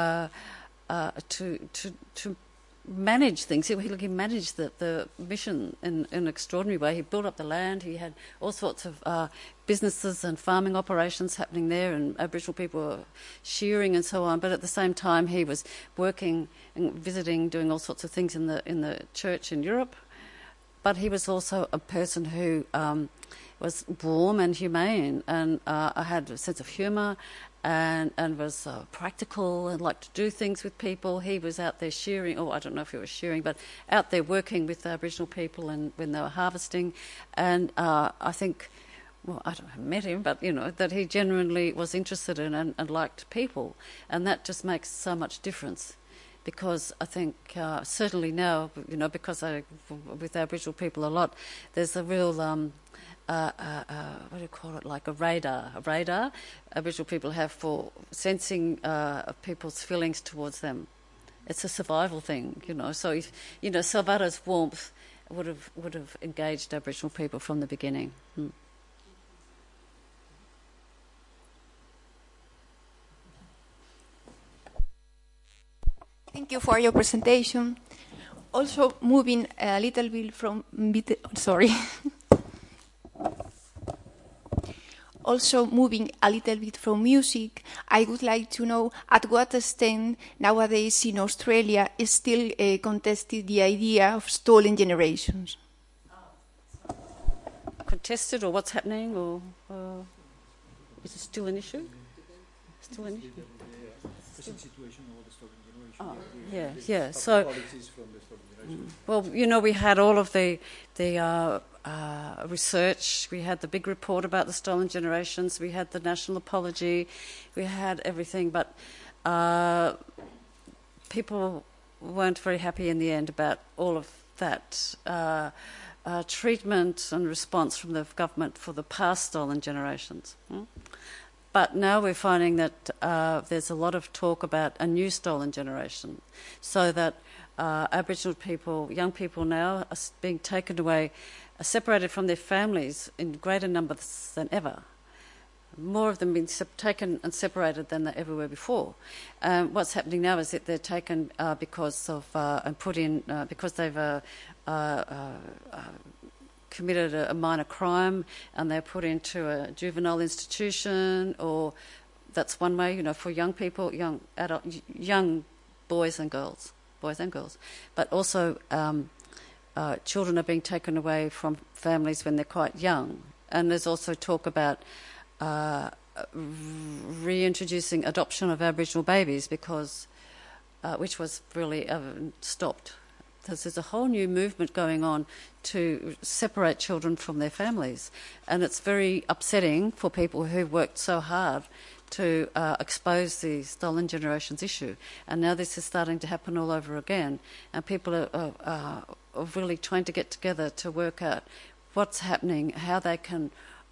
manage things. He managed the mission in an extraordinary way. He built up the land. He had all sorts of businesses and farming operations happening there, and Aboriginal people were shearing and so on. But at the same time, he was working and visiting, doing all sorts of things in the church in Europe. But he was also a person who was warm and humane, and had a sense of humour, and was practical and liked to do things with people. He was out there shearing, or I don't know if he was shearing, but out there working with Aboriginal people and when they were harvesting. And I think, well, I haven't met him, but, that he genuinely was interested in and liked people. And that just makes so much difference. Because I think certainly now, because I with Aboriginal people a lot, there's a real what do you call it? Like a radar Aboriginal people have for sensing people's feelings towards them. It's a survival thing, So if Salvador's warmth would have engaged Aboriginal people from the beginning. Thank you for your presentation. Also, moving a little bit from music, I would like to know at what extent nowadays in Australia is still contested the idea of stolen generations. Contested, or what's happening, or is it still an issue? Still an issue? Oh, yeah. So, well, we had all of the research. We had the big report about the stolen generations. We had the national apology. We had everything, but people weren't very happy in the end about all of that treatment and response from the government for the past stolen generations. But now we're finding that there's a lot of talk about a new stolen generation, so that Aboriginal people, young people now, are being taken away, separated from their families in greater numbers than ever. More of them being taken and separated than they ever were before. What's happening now is that they're taken because of and put in because they've committed a minor crime, and they're put into a juvenile institution, or that's one way, for young people, young boys and girls. But also children are being taken away from families when they're quite young. And there's also talk about reintroducing adoption of Aboriginal babies, because which was really stopped. There's a whole new movement going on to separate children from their families, and it's very upsetting for people who worked so hard to expose the stolen generations issue. And now this is starting to happen all over again, and people are really trying to get together to work out what's happening, how they can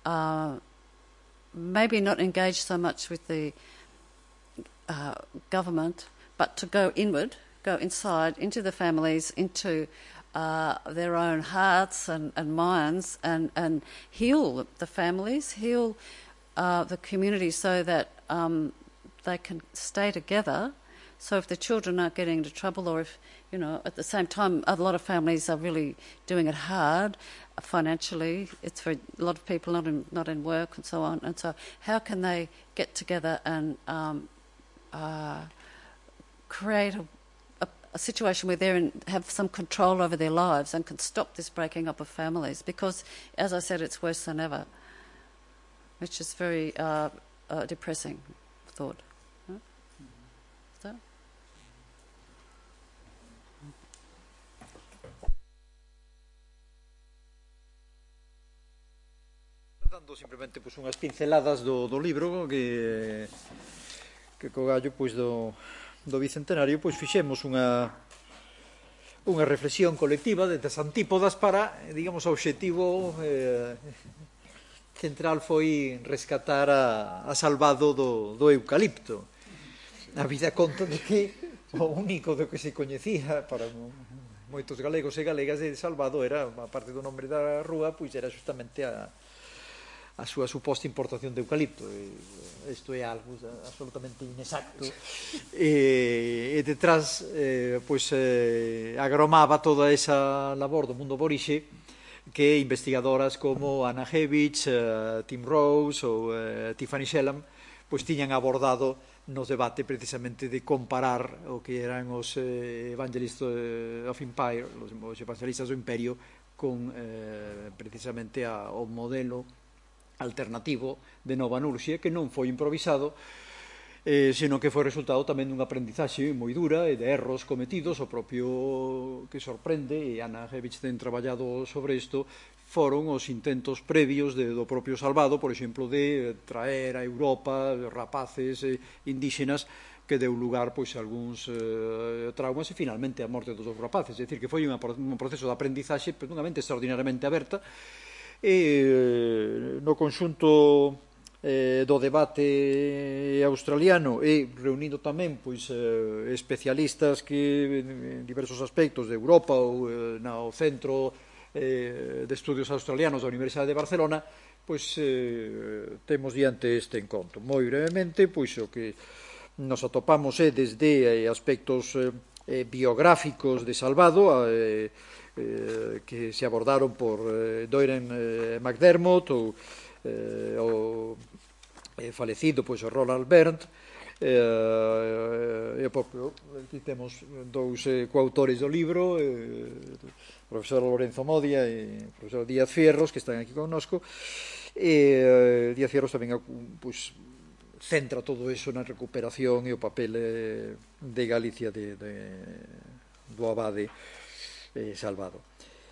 maybe not engage so much with the government, but to go inward, go inside, into the families, into their own hearts and minds, and heal the families, heal the community, so that they can stay together. So if the children aren't getting into trouble, or if, at the same time, a lot of families are really doing it hard financially. It's for a lot of people not in work and so on. And so how can they get together and create a situation where they have some control over their lives and can stop this breaking up of families? Because, as I said, it's worse than ever, which is very depressing thought. So? Dando simplemente unhas pinceladas do libro que co gallo do bicentenario fixemos unha reflexión colectiva desde as antípodas para, digamos, o obxectivo central foi rescatar a Salvado do eucalipto. A vida conta de que o único do que se coñecía para moitos galegos e galegas de Salvado era, a parte do nome da rúa, pois era justamente a súa suposta importación de eucalipto. Isto é algo absolutamente inexacto. E detrás agromaba toda esa labor do mundo borixe que investigadoras como Anna Hebich, Tim Rose ou Tiffany Shellam pois tiñan abordado no debate precisamente de comparar o que eran os Evangelists of Empire, os evangelistas do Imperio, con precisamente o modelo alternativo de Nova Nursia, que non foi improvisado, sino que foi resultado tamén dunha aprendizaxe moi dura e de erros cometidos. O propio que sorprende, e Anna Hebich ten traballado sobre isto, foron os intentos previos do propio Salvado, por exemplo, de traer a Europa rapaces indígenas, que deu lugar pois, a algúns traumas e finalmente a morte dos rapaces. É dicir, que foi un proceso de aprendizaxe profundamente extraordinariamente aberta, e no conxunto do debate australiano e reunindo tamén pois, especialistas que en diversos aspectos de Europa ou no Centro de Estudios Australianos da Universidade de Barcelona, pois temos diante este encontro. Moi brevemente, pois o que nos atopamos é desde aspectos biográficos de Salvado, que se abordaron por Doiren McDermott ou o falecido pois, Roland Bernd, e proprio aquí temos dous coautores do libro, o profesor Lorenzo Modia e o profesor Díaz Fierros, que están aquí connosco, e Díaz Fierros tamén pois, centra todo iso na recuperación e o papel de Galicia do abade Salvado.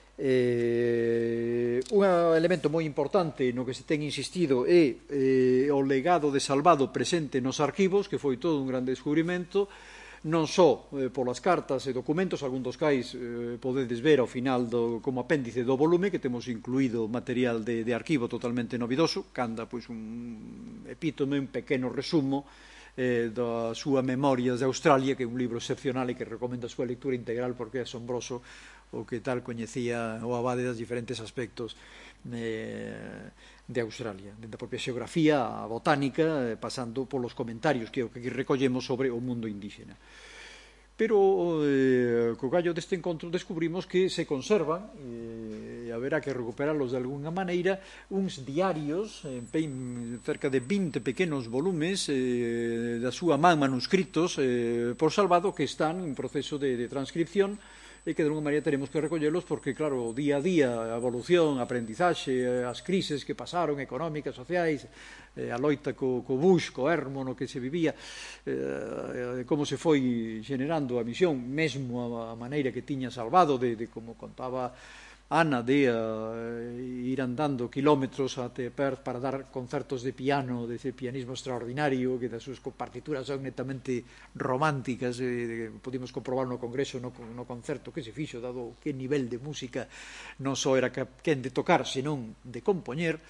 Un elemento moi importante no que se ten insistido é o legado de Salvado presente nos arquivos, que foi todo un gran descubrimento, non só polas cartas e documentos, algún dos cais podedes ver ao final como apéndice do volume, que temos incluído material de arquivo totalmente novidoso, canda pois, un epítome, un pequeno resumo da súa Memorias de Australia, que é un libro excepcional e que recomendo a súa lectura integral porque é asombroso o que tal coñecía o abade dos diferentes aspectos de Australia, dentro da propia xeografía, a botánica, pasando polos comentarios que aquí recollemos sobre o mundo indígena. Pero co gallo deste encontro descubrimos que se conservan, e haberá que recuperarlos de alguna maneira, uns diarios, cerca de 20 pequenos volumes da súa man manuscritos por Salvado, que están en proceso de transcripción, e que de alguna maneira teremos que recollelos porque, claro, o día a día, a evolución, a aprendizaxe, as crises que pasaron, económicas, sociais, a loita co Bush, co ermo no que se vivía, como se foi generando a misión, mesmo a maneira que tiña Salvado, de como contaba Ana, de ir andando kilómetros até Perth para dar concertos de piano, de ese pianismo extraordinario, que das súas partituras son netamente románticas, podimos comprobar no congreso, no concerto que se fixo, dado que nivel de música non só era quen de tocar, senón de compoñer.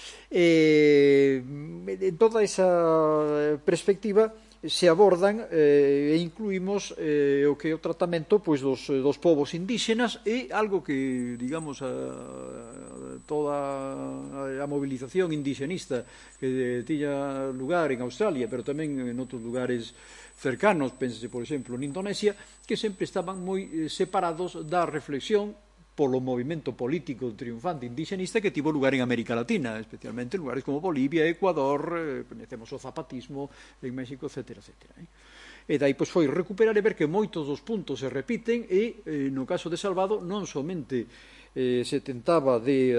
En toda esa perspectiva se abordan e incluímos o que é o tratamento pois, dos povos indígenas e algo que, digamos, toda a movilización indigenista que tiña lugar en Australia, pero tamén en outros lugares cercanos, pense, por exemplo, en Indonesia, que sempre estaban moi separados da reflexión polo movimento político triunfante indigenista que tivo lugar en América Latina, especialmente en lugares como Bolivia, Ecuador, conhecemos o zapatismo en México, etc. E dai pois foi recuperar e ver que moitos dos puntos se repiten e no caso de Salvado non somente se tentaba de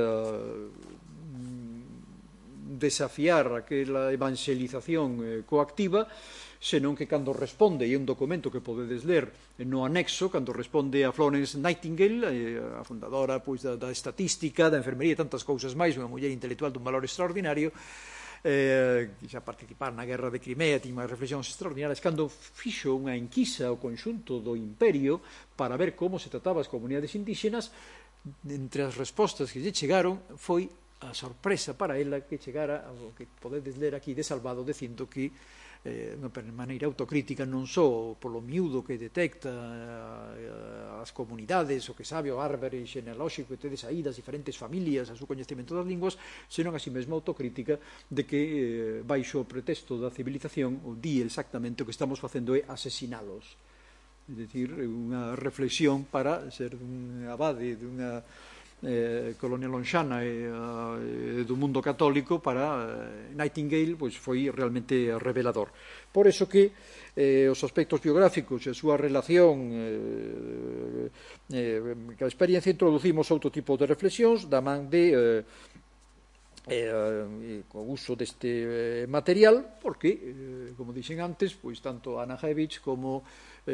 desafiar aquela evangelización coactiva, senón que cando responde, e é un documento que podedes ler no anexo, cando responde a Florence Nightingale, a fundadora pois, da estatística, da enfermería e tantas cousas máis, unha muller intelectual dun valor extraordinario, que xa participar na guerra de Crimea, tiña unhas reflexións extraordinarias, cando fixo unha enquisa ao conxunto do imperio para ver como se trataba as comunidades indígenas, entre as respostas que lle chegaron foi a sorpresa para ela que chegara o que podedes ler aquí de Salvado dicindo que de maneira autocrítica non só polo miúdo que detecta as comunidades, o que sabe o árbore xenealóxico que tedes aí das diferentes familias, a seu coñecemento das linguas, senón así mesmo autocrítica de que baixo o pretexto da civilización o di exactamente o que estamos facendo é asesinalos. É dicir, unha reflexión para ser un abade dunha colonia lonxana e do mundo católico para Nightingale pois foi realmente revelador. Por eso que os aspectos biográficos e a súa relación ca experiencia introducimos outro tipo de reflexións da man de co uso deste material porque, como dixen antes, pois tanto Anna Hebich como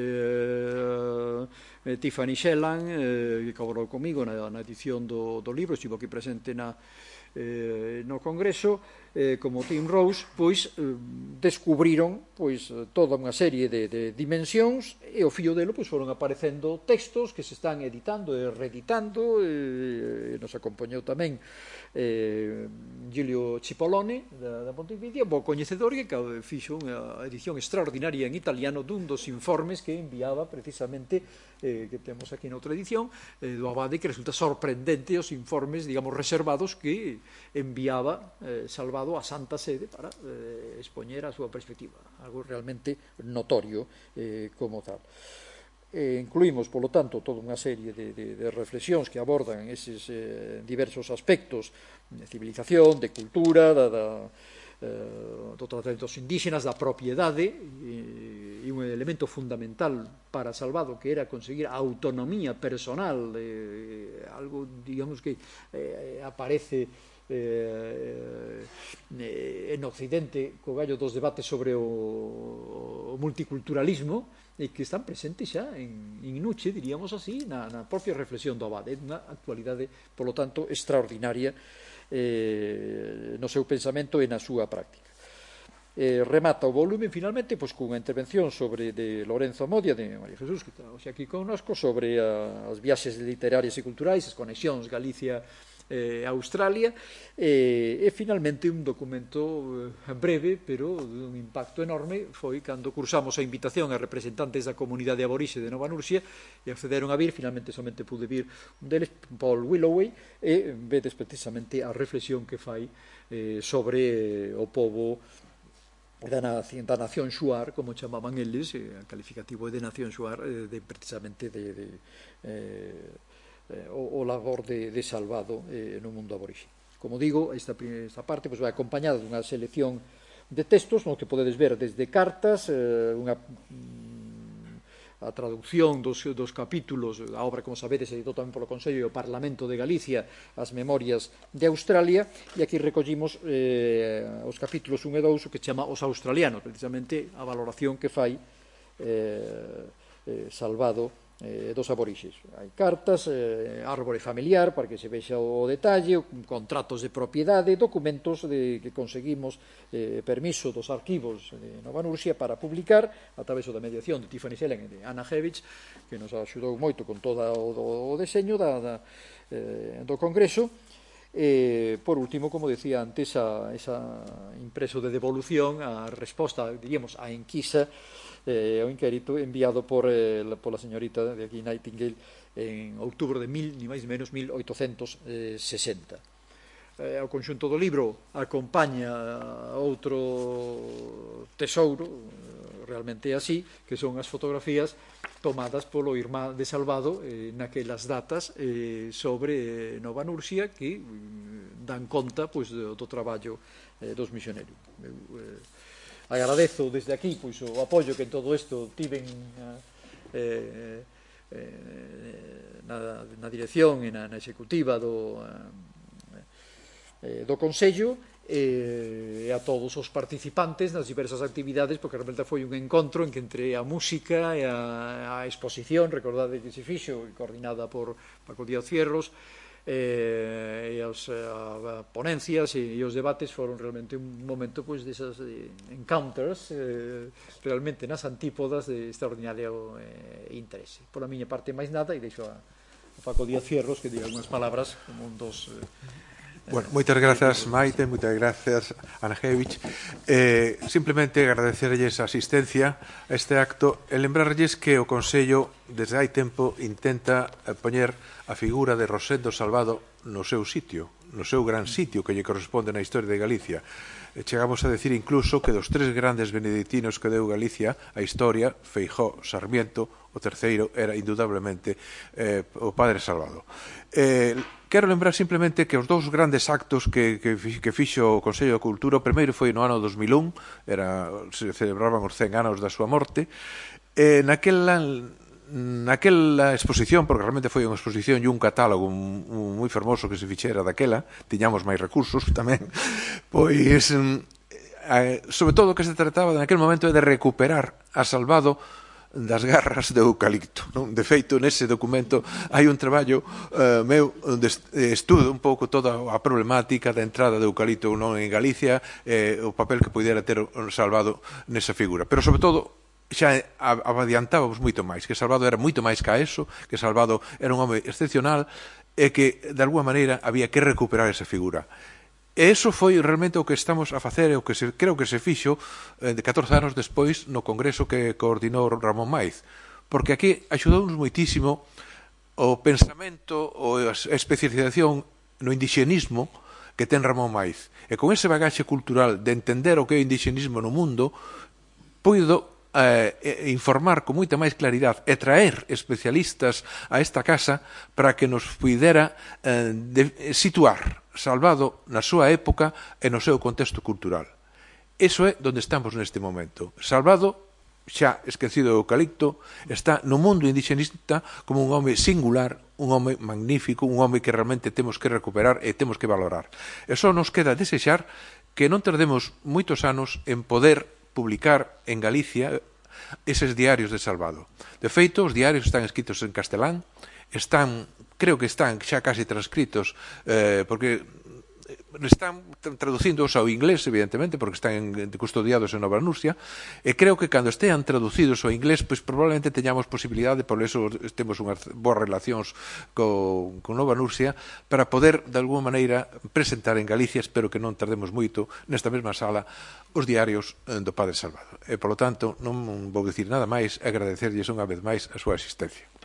Tiffany Shellan que colaborou comigo na edición do libro, estivo aquí presente no Congreso, como Tim Rose, pois descubriron pois toda unha serie de dimensións e ao fío delo pois foron aparecendo textos que se están editando e reeditando. Nos acompañou tamén Giulio Cipollone da Pontificia, bo coñecedor que fixo unha edición extraordinaria en italiano dun dos informes que enviaba precisamente que temos aquí noutra edición do abade, que resulta sorprendente os informes, digamos, reservados que enviaba Salvado a Santa Sede para expoñer a súa perspectiva, algo realmente notorio como tal. Incluímos, polo tanto, toda unha serie de reflexións que abordan eses diversos aspectos de civilización, de cultura, do tratamento dos indígenas, da propiedade, e un elemento fundamental para Salvado que era conseguir a autonomía personal, algo, digamos, que aparece en Occidente co gallo dos debates sobre o multiculturalismo e que están presentes xa en Nuche, diríamos así, na propia reflexión do abade, unha actualidade, polo tanto, extraordinaria no seu pensamento e na súa práctica. Remata o volume, finalmente, pois, cunha intervención sobre de Lorenzo Modia, de María Jesús, que está hoxe aquí connosco, sobre as viaxes literarias e culturais, as conexións Galicia Australia, e finalmente un documento breve pero dun impacto enorme foi cando cursamos a invitación a representantes da comunidade aborixe de Nova Nursia e accederon a vir. Finalmente somente pude vir un deles, Paul Willoway, e vedes precisamente a reflexión que fai sobre o pobo da nación Shuar, como chamaban eles, o calificativo de nación Shuar, precisamente o labor de Salvado no mundo aborixe. Como digo, esta parte vai acompañada dunha selección de textos no que podedes ver desde cartas, a traducción dos capítulos, a obra, como sabedes, editou tamén polo Consello e o Parlamento de Galicia, as Memorias de Australia, e aquí recollimos os capítulos 1 e 2, o que chama Os Australianos, precisamente a valoración que fai Salvado dos aborixes. Hai cartas, árbore familiar para que se vexa o detalle, contratos de propiedade, documentos que conseguimos permiso dos arquivos de Nova Nursia para publicar a través da mediación de Tiffany Shellan e de Anna Hebich, que nos axudou moito con todo o deseño do Congreso. Por último, como decía antes, esa impreso de devolución, a resposta, diríamos, a enquisa o inquérito enviado pola señorita de aquí Nightingale en outubro de ni máis menos 1860. O conxunto do libro acompaña outro tesouro, realmente así, que son as fotografías tomadas polo irmán de Salvado naquelas datas sobre Nova Nursia, que dan conta pois do traballo dos misionerios. Agradezo desde aquí pois o apoio que en todo isto tiven na dirección e na executiva do Consello, e a todos os participantes nas diversas actividades, porque realmente foi un encontro en que entre a música e a exposición, recordade que se fixo, coordinada por Paco Díaz Fierros, e as ponencias e os debates foron realmente un momento pois desas encounters realmente nas antípodas de extraordinario interese. Por a miña parte máis nada, e deixo a Paco Díaz Fierros que diga unhas palabras como un dos Bueno, moitas grazas, Maite, moitas grazas, Ana Hevich. Simplemente agradecerlles a asistencia a este acto e lembrarlles que o Consello, desde hai tempo, intenta poñer a figura de Rosendo Salvado no seu sitio, no seu gran sitio que lle corresponde na historia de Galicia. Chegamos a decir incluso que dos tres grandes benedictinos que deu Galicia a historia, Feijóo, Sarmiento, o terceiro era indudablemente o Padre Salvado. Quero lembrar simplemente que os dous grandes actos que fixo o Consello de Cultura, o primeiro foi no ano 2001, se celebraban os 100 anos da súa morte, naquela exposición, porque realmente foi unha exposición e un catálogo moi fermoso que se fixera daquela, tiñamos máis recursos tamén, pois, sobre todo que se trataba naquele momento de recuperar a Salvado das garras de eucalipto, non? De feito, nese documento hai un traballo meu onde estudo un pouco toda a problemática da entrada de eucalipto ou non en Galicia, o papel que pudera ter Salvado nesa figura. Pero, sobre todo, xa adiantábamos moito máis, que Salvado era moito máis que eso, que Salvado era un home excepcional e que, de alguma maneira, había que recuperar esa figura. E iso foi realmente o que estamos a facer e o que creo que se fixo de 14 anos despois no congreso que coordinou Ramón Maiz, porque aquí axudounos moitísimo o pensamento ou a especialización no indixenismo que ten Ramón Maiz. E con ese bagaxe cultural de entender o que é o indixenismo no mundo, puido informar con moita máis claridade e traer especialistas a esta casa para que nos pudera situar Salvado na súa época e no seu contexto cultural. Iso é onde estamos neste momento. Salvado, xa esquecido do eucalipto, está no mundo indixenista como un home singular, un home magnífico, un home que realmente temos que recuperar e temos que valorar. E só nos queda desexar que non tardemos moitos anos en poder publicar en Galicia eses diarios de Salvado. De feito, os diarios están escritos en castelán, creo que están xa casi transcritos, porque están traducíndoos ao inglés, evidentemente, porque están custodiados en Nova Nusia, e creo que cando estean traducidos ao inglés, pois probablemente teñamos posibilidade, por eso temos unhas boas relacións con Nova Nusia, para poder, de alguma maneira, presentar en Galicia, espero que non tardemos moito, nesta mesma sala, os diarios do Padre Salvado. E, polo tanto, non vou dicir nada máis, agradecerlles unha vez máis a súa asistencia.